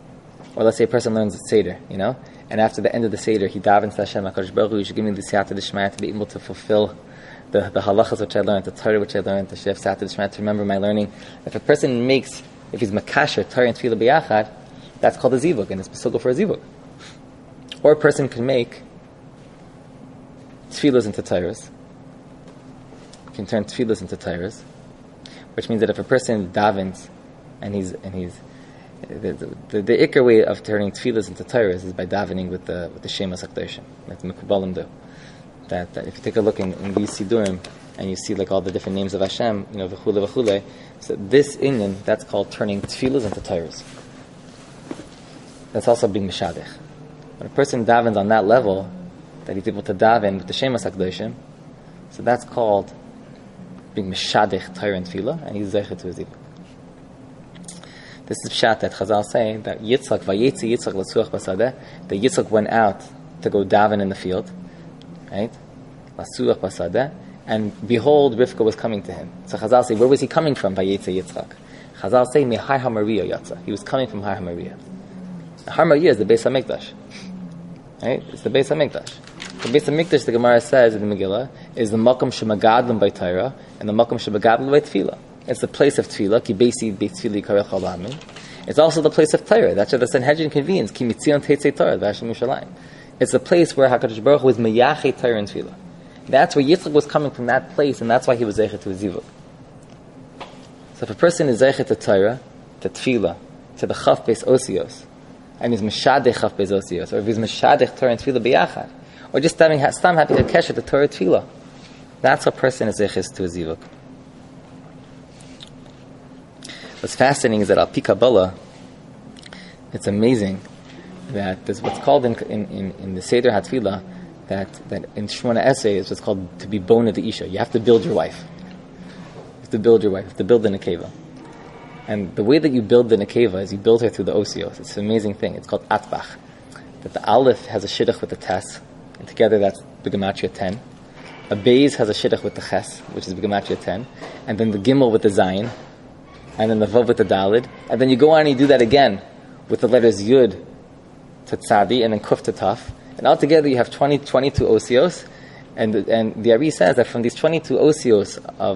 Or let's say a person learns the Seder, and after the end of the Seder, he davens to Hashem, HaKadosh Baruch Hu, you should give me the Siyata D'Shmaya to be able to fulfill the halachas which I learned, the Torah which I learned, the Shef Siyata D'Shmaya to remember my learning. If a person if he's Makasher, Torah and Tefillah B'yachad, that's called a Zivug, and it's Pesugah for a Zivug. Or a person can make Tefillahs into Torahs, can turn Tefillahs into Torahs, which means that if a person davens and he's the ikar way of turning tefillahs into Torahs is by davening with the Shemas HaKadoshim, like the Mekubalim do. That if you take a look in these Sidurim and you see like all the different names of Hashem, v'chule v'chule, so this inyan, that's called turning tefillahs into Torahs. That's also being Meshadech. When a person davens on that level, that he's able to daven with the Shemas HaKadoshim, so that's called being Meshadech Torah and Tefillah, and he's Zeicher to his Zivug. This is Pshat that Chazal say that Yitzchak, Vayetzi Yitzchak L'tzuach Basadeh, that Yitzchak went out to go daven in the field, right? L'tzuach Basadeh, and behold, Rivka was coming to him. So Chazal say, where was he coming from? Vayetzi Yitzchak. Chazal say, Mehar HaMariah Yatza. He was coming from Har HaMariah. Har HaMariah is the Beis HaMikdash, right? It's the Beis HaMikdash. The Beis HaMikdash, the Gemara says in the Megillah, is the Makom Shemagadlim by Torah and the Makom Shemagadlim by Tefillah. It's the place of Tefillah, ki beisi beit Tefillah yikarech ha'olamin. It's also the place of Torah. That's where the Sanhedrin convenes, ki mitzion teitzei Torah, v'Hashem Yerushalayim. It's the place where HaKadosh Baruch Hu was meyachei Torah and Tefillah. That's where Yitzchak was coming from, that place, and that's why he was zeicher to his Zivug. So if a person is zeicher to Torah, to Tefillah, to the Chaf Beis Osios, and he's meshadech Chaf Beis Osios, or if he's meshadech Torah and Tefillah b'yachad, or just stam having a kesher to Torah Tefillah, that's a person is zeicher to his Zivug. What's fascinating is that Al Pi Kabbalah, it's amazing that there's what's called in the Seder HaTfilah, that in Shemona Esrei is what's called to be bona de Isha. You have to build your wife. You have to build your wife. You have to build the Nekeva. And the way that you build the Nekeva is you build her through the Osios. It's an amazing thing. It's called Atbach. That the Aleph has a Shidduch with the Tes, and together that's B'Gematria 10. A Beis has a Shidduch with the Ches, which is B'Gematria 10. And then the Gimel with the Zayin, and then the Vav with the Dalid, and then you go on and you do that again with the letters Yud to Tzadi and then Kuf to Taf, and altogether you have 22 Osios, and the Ari says that from these 22 Osios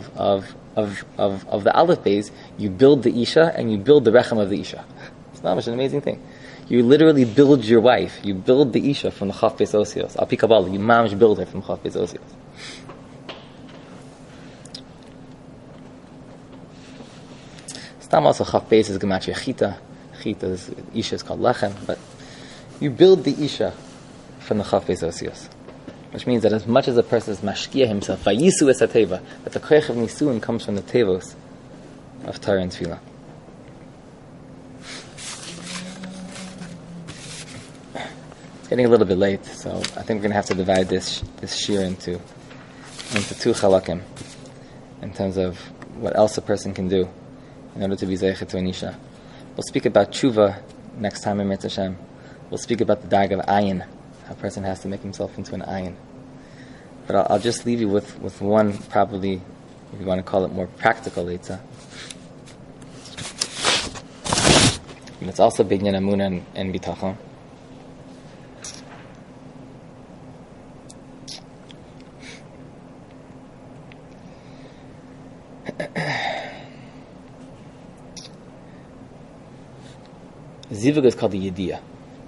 of the Aleph Beis, you build the Isha and you build the Rechem of the Isha. It's not much an amazing thing. You literally build your wife. You build the Isha from the Chaf Beis Osios. Al Pi Kabbalah, you mamish build her from Chaf Beis Osios. Stam also Chaf Beis is Gematria Chita. Chita is Isha is called Lechem, but you build the Isha from the Chaf Beis Osios, which means that as much as a person is mashkia himself, vayisu es hateva, that the koich of nisuin comes from the tevos of Torah and Tefillah. It's getting a little bit late, so I think we're going to have to divide this shir into two chalakim in terms of what else a person can do in order to be zeicher to an Isha. We'll speak about tshuva next time in Mitzvah Hashem. We'll speak about the dag of ayin, how a person has to make himself into an ayin. But I'll just leave you with one, probably, if you want to call it more practical eitzah. And it's also binyan amunah and bitachon. Zivug is called the Yediyah.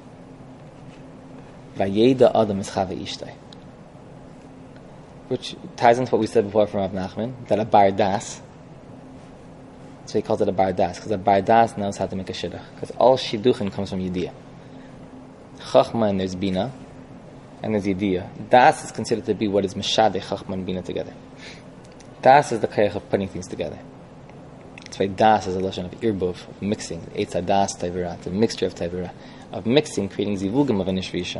Vayeda Adam is Chava Ishtai, which ties into what we said before from Rav Nachman, that a Bar Das, so he calls it a Bar Das, because a Bar Das knows how to make a Shidduch, because all Shidduchim comes from Yediyah. Chachma and there's Bina, and there's Yediyah. Das is considered to be what is Meshadeh Chachma and Bina together. Das is the kayach of putting things together. That's why Das is a lashon of irbov, of mixing, Eitz Das Tavira, the mixture of Tavira, of mixing, creating zivugim of an Ishvisha.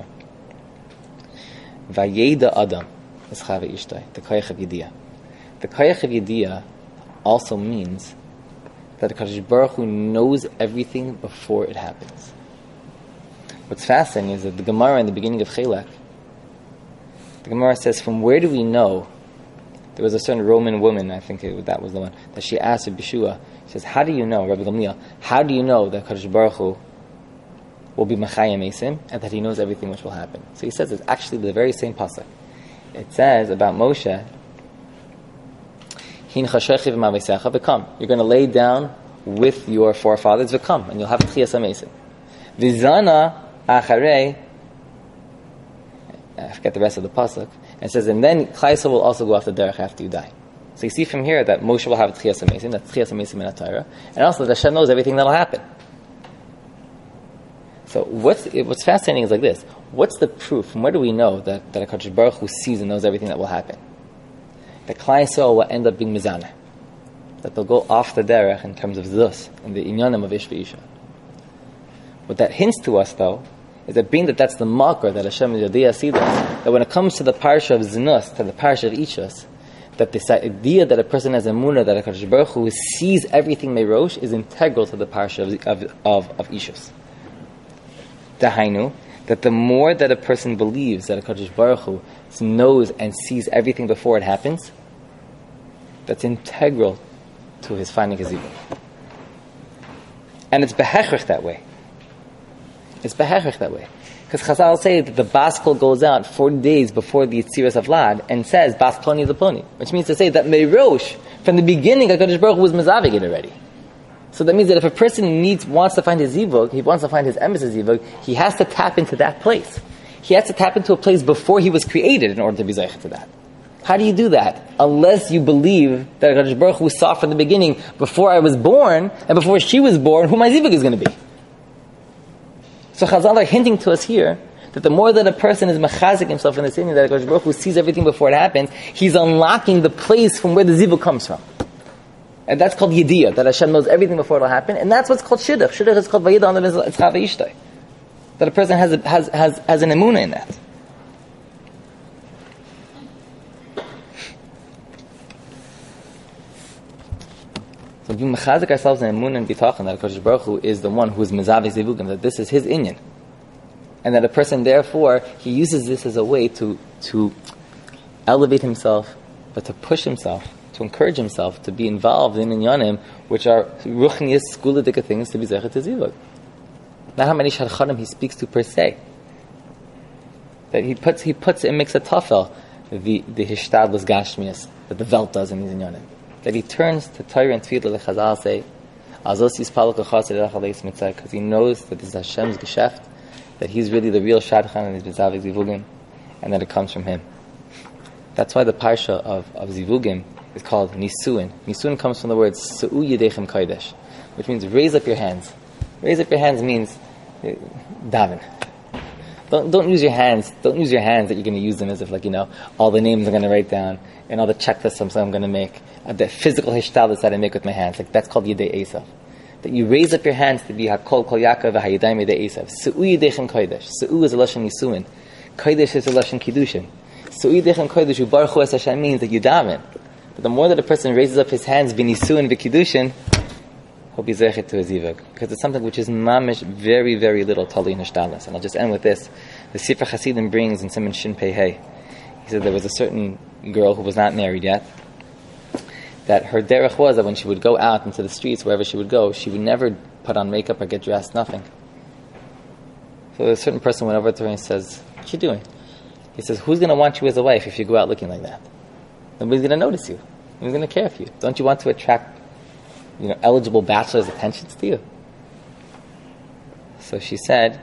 Vayeda Adam is Chava Ishtai, the kayach of Yediyah. The kayach of Yediyah also means that the Kadosh Baruch Hu knows everything before it happens. What's fascinating is that the Gemara in the beginning of Chelek, the Gemara says, from where do we know? There was a certain Roman woman, I think that was the one, that she asked Rabbi Shua, she says, how do you know, Rabbi Gamliel, how do you know that Kadosh Baruch Hu will be Machayim Esim, and that he knows everything which will happen. So he says it's actually the very same pasuk. It says about Moshe, Hin chashechiv ma'avesecha v'kam. You're going to lay down with your forefathers v'kam, and you'll have Tchiyas HaMesim. V'zana acharei, I forget the rest of the pasuk, and it says, and then Klal Yisrael will also go off the derech after you die. So you see from here that Moshe will have Tchiyas HaMesim, that's Tchiyas HaMesim in Torah, and also that Hashem knows everything that will happen. So what's fascinating is like this. What's the proof? From where do we know that HaKadosh Baruch Hu sees and knows everything that will happen? That Klal Yisrael will end up being mizaneh. That they'll go off the derech in terms ofzus, and the inyanim of ish v'isha. What that hints to us, though, is that being that that's the makar that Hashem Yodiyah sees us, that when it comes to the parsha of zinus, to the parsha of ishus, that this idea that a person has emunah, that HaKadosh Baruch Hu sees everything merosh, is integral to the parsha of ishus. Dahainu, that the more that a person believes that HaKadosh Baruch Hu knows and sees everything before it happens, that's integral to his finding his evil. And it's behechrich that way. It's behechrich that way. Because Chazal say that the Baskol goes out 40 days before the Yitziras of Vlad and says, Bas Ploni the Ploni. Which means to say that Meirosh, from the beginning, HaKadosh Baruch Hu was Mezavig it already. So that means that if a person wants to find his zivug, he wants to find his emes zivug, he has to tap into that place. He has to tap into a place before he was created in order to be zeichet to that. How do you do that? Unless you believe that HaKadosh Baruch Hu saw from the beginning, before I was born, and before she was born, who my zivug is going to be. So Chazal are hinting to us here, that the more that a person is mechazik himself in the sin, that HaKadosh Baruch Hu sees everything before it happens, he's unlocking the place from where the zivug comes from. And that's called Yediyah, that Hashem knows everything before it will happen. And that's what's called Shidduch. Shidduch is called Vayida on the Mitzchah V'Ishtay. That a person has an emunah in that. So we mechazik ourselves in emunah and bitachon, that HaKadosh Baruch Hu is the one who is Mezaveh Zivugim, that this is his inyan. And that a person, therefore, he uses this as a way to elevate himself, but to push himself, to encourage himself to be involved in inyanim, which are ruchnius, skuladika things to be zechet to zivug. Not how many shadchanim he speaks to per se. That he puts it makes a tafel, the hishtadlus gashmias, that the Welt does in these inyanim. That he turns to Torah and Tefillah, the Chazal say, Azos yispal kachas erech aleis mitzvah, because he knows that this is Hashem's geschäft, that he's really the real shadchan and he's bezavik zivugim, and that it comes from him. That's why the parsha of zivugim is called Nisuin. Nisuin comes from the word Su'u Yedechem Kodesh, which means raise up your hands. Raise up your hands means daven. Don't use your hands. Don't use your hands that you're going to use them as if all the names I'm going to write down and all the checklists I'm going to make, the physical hishtadlus that I make with my hands. That's called Yedei Esav. That you raise up your hands to be Hakol Kol Yaakov v'Hayadayim Yedei Esav. Su'u Yedechem Kodesh. Su'u is a lashon Nisuin. Kodesh is a lashon Kiddushin. Su'u Yedechem Kodesh U'Baruch Hu Es Hashem means that you daven. But the more that a person raises up his hands, b'nisuin v'kiddushin, he'll be zeichet to his zivug. Because it's something which is mamish very, very little tali in hishtadlus. And I'll just end with this. The Sifra Hasidim brings in Siman Shin Pei Hey. He said there was a certain girl who was not married yet, that her derech was that when she would go out into the streets, wherever she would go, she would never put on makeup or get dressed, nothing. So a certain person went over to her and says, "What you doing?" He says, "Who's going to want you as a wife if you go out looking like that? Nobody's going to notice you. Nobody's going to care for you. Don't you want to attract, eligible bachelors' attentions to you?" So she says,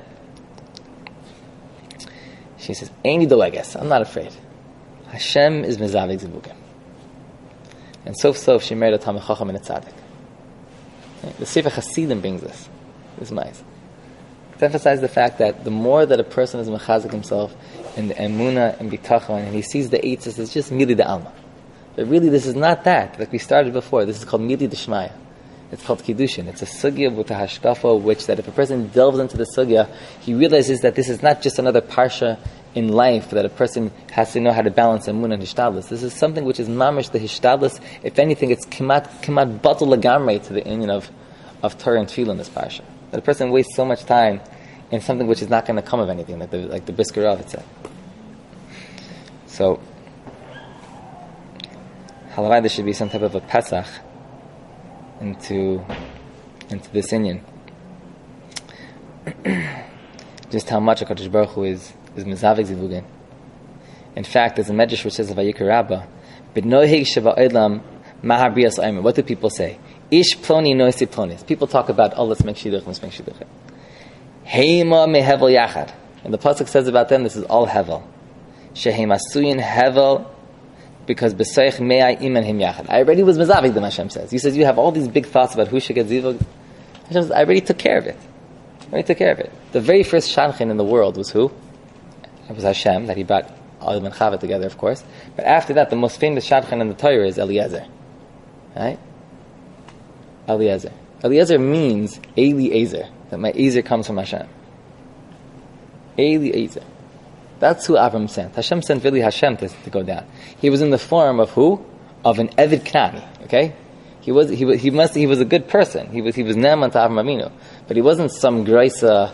"Aini do, I guess. I'm not afraid. Hashem is mezavig zivugim." And so she married a Talmid Chacham and a Tzaddik. The Sefer Hasidim brings this. This is nice. To emphasize the fact that the more that a person is mechazik himself in the emunah and bitachon, and he sees the eitzes, it's just mili de alma. But really, this is not that. Like we started before, this is called mili de shmaya. It's called kiddushin. It's a sugya with a hashkafa, which that if a person delves into the sugya, he realizes that this is not just another parsha in life that a person has to know how to balance emunah and hishtadlus. This is something which is mamish the hishtadlus. If anything, it's kimat batul lagamrei to the union of Torah and Tefillah in this parsha. That a person wastes so much time in something which is not going to come of anything, like the Brisker Rav, it said. So, halavai, there should be some type of a pesach into this inyan. just how much HaKadosh Baruch Hu is mezavik zivugin. In fact, there's a medrash which says of Vayikra Rabbah, "B'noheg sheba'olam mahabrias aimer." What do people say? Ish ploni noisi plonis. People talk about, let's make shidduch, let's make shidduch. Heima mehevel yachad. And the pasuk says about them, this is all hevel. Shehem asuyin hevel, because b'seich me'ai iman him yachad. I already was mezavik, the Hashem says. He says, you have all these big thoughts about who should get zivug. Hashem says, I already took care of it. The very first shadchan in the world was who? It was Hashem, that he brought Adam and Chava together, of course. But after that, the most famous shadchan in the Torah is Eliezer. Right? Eliezer. Eliezer means Eliezer, that my Ezer comes from Hashem. Eliezer. That's who Avram sent. Hashem sent really Hashem to go down. He was in the form of who? Of an Eved Knani. Okay? He was a good person. He was Naaman to Avram Avinu, but he wasn't some Graisa,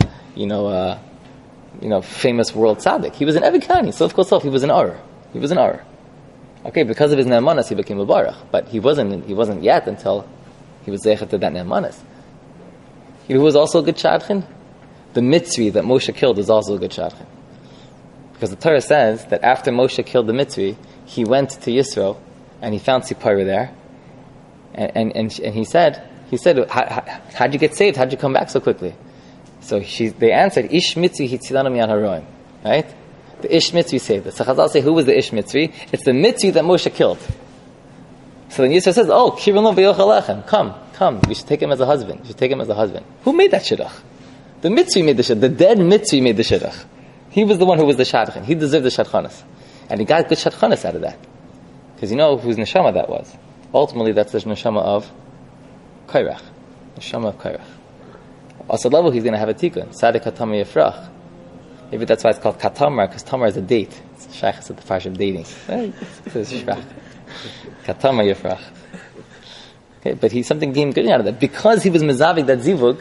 famous world tzaddik. He was an Eved Knani. So of course, he was an Ur. Okay, because of his Ne'emanas, he became a Barach, but he wasn't yet until he was zeichet to that Ne'emanas. You know who was also a good shadchan? The Mitzri that Moshe killed was also a good shadchan. Because the Torah says that after Moshe killed the Mitzri, he went to Yisro and he found Sipora there, and he said, how'd you get saved? How'd you come back so quickly? So they answered, Ish Mitzri hitzilanu mi'an haroim. Right? The Ish Mitzri saved us. So Chazal say, who was the Ish Mitzri? It's the Mitzri that Moshe killed. So then Yisro says, Kirun lo v'yochalechem. Come. We should take him as a husband. Who made that shidduch? The Mitzri made the shidduch. The dead Mitzri made the shidduch. He was the one who was the shadchan. He deserved the shadchanas. And he got good shadchanas out of that. Because you know whose neshama that was. Ultimately, that's the neshama of Kairach. Neshama of Kairach. Also level, he's going to have a tikkun. Sadik Katamar Yefrach. Maybe that's why it's called Katamar, because Tamar is a date. It's shaykhs at the parsha of dating. It's Shvach. Katamar Yefrach. Okay, but he's something deemed good out of that. Because he was mezavik that zivug,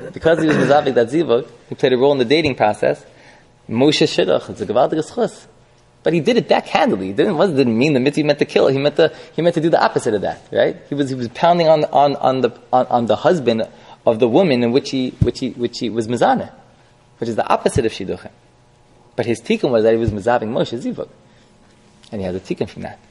he played a role in the dating process. Moshe shidduch, it's a gewaltige schus. But he did it backhandedly. It didn't mean the mitzvah meant to kill. He meant to do the opposite of that, right? He was pounding on the husband of the woman in which he was mezaneh, which is the opposite of shidduchim. But his tikkun was that he was mezaving Moshe zivug, and he had a tikkun from that.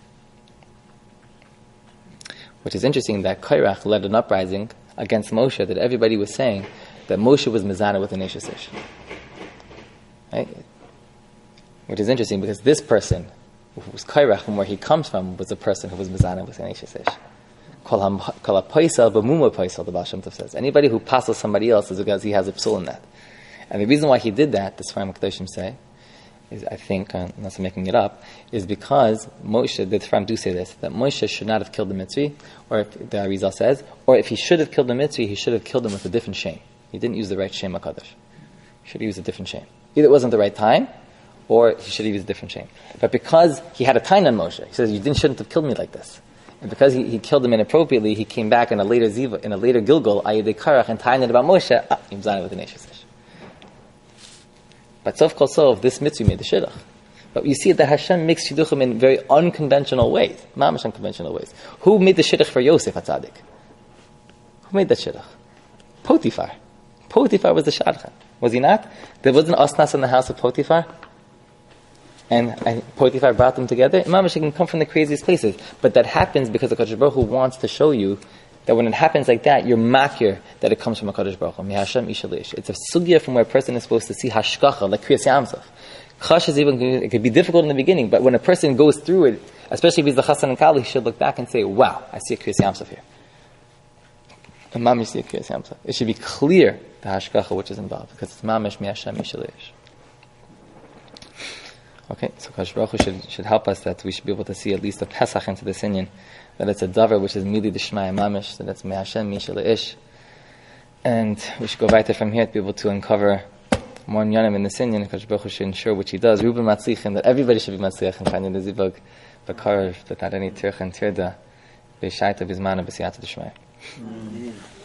Which is interesting that Kairach led an uprising against Moshe, that everybody was saying that Moshe was mezaneh with an Eish Ish. Right? Which is interesting because this person, who was Kairach, from where he comes from, was a person who was mezaneh with an Eish Ish. Kol ha-paisal b'muma paisal, the Baal Shem Tov says. Anybody who passes somebody else is because he has a psul in that. And the reason why he did that, the Sfarim HaKadoshim say, is, I think, unless I'm making it up, is because Moshe, the Sfarim do say this, that Moshe should not have killed the Mitzri, or if the Arizal says, or if he should have killed the Mitzri, he should have killed him with a different shame. He didn't use the right shame HaKadosh. He should have used a different shame. Either it wasn't the right time, or he should have used a different shame. But because he had a time on Moshe, he says, you shouldn't have killed me like this. And because he killed him inappropriately, he came back in a later Ziva, in a later Gilgal, Ayidei Karach, and tying it about Moshe, he was on with an Eish Ish. But Sof Kol Sof, this mitzvah made the shidduch. But you see that Hashem makes shidduchim in very unconventional ways, mamash unconventional ways. Who made the shidduch for Yosef HaTzadik? Who made that shidduch? Potiphar. Potiphar was the shadchan. Was he not? There wasn't Osnas in the house of Potiphar? And Potiphar brought them together. Mamash can come from the craziest places. But that happens because the HaKadosh Baruch Hu wants to show you that when it happens like that, you're makir that it comes from HaKadosh Baruch Hu. Mihashem ishalish. It's a sugya from where a person is supposed to see hashkacha, like Kriyas Yamsuf. Chash is it could be difficult in the beginning, but when a person goes through it, especially if he's the Chassan and Kali, he should look back and say, wow, I see a Kriyas Yamsuf here. And mamish see a Kriyas Yamsuf. It should be clear the hashkacha which is involved, because it's mamish mihashem ishalish. Okay, so HaKadosh Baruch Hu should help us that we should be able to see at least a Pesach into the Sinyan, that it's a davar which is mili d'shmaya mamish, that it's me'ashem mishal ish, and we should go weiter from here to be able to uncover more nyanim in the Sinyan. HaKadosh Baruch Hu should ensure, which he does, Ruben Matzlichim, that everybody should be Matzlich and finding the zivug, v'karav, that not any tircha and tirda, v'shaita v'zmana v'siyata d'shmaya.